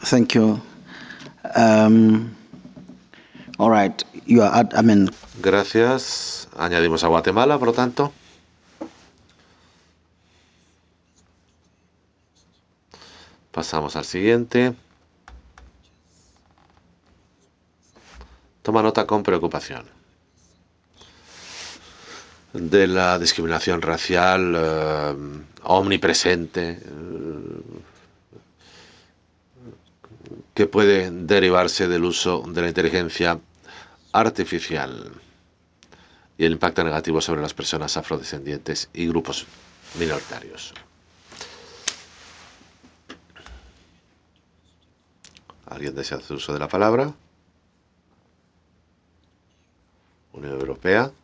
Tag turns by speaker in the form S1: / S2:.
S1: Thank you. Um, all right. You are at, I mean,
S2: Gracias. Añadimos a Guatemala, por lo tanto. Pasamos al siguiente. Toma nota con preocupación de la discriminación racial omnipresente que puede derivarse del uso de la inteligencia artificial y el impacto negativo sobre las personas afrodescendientes y grupos minoritarios. ¿Alguien desea hacer uso de la palabra? Unión Europea.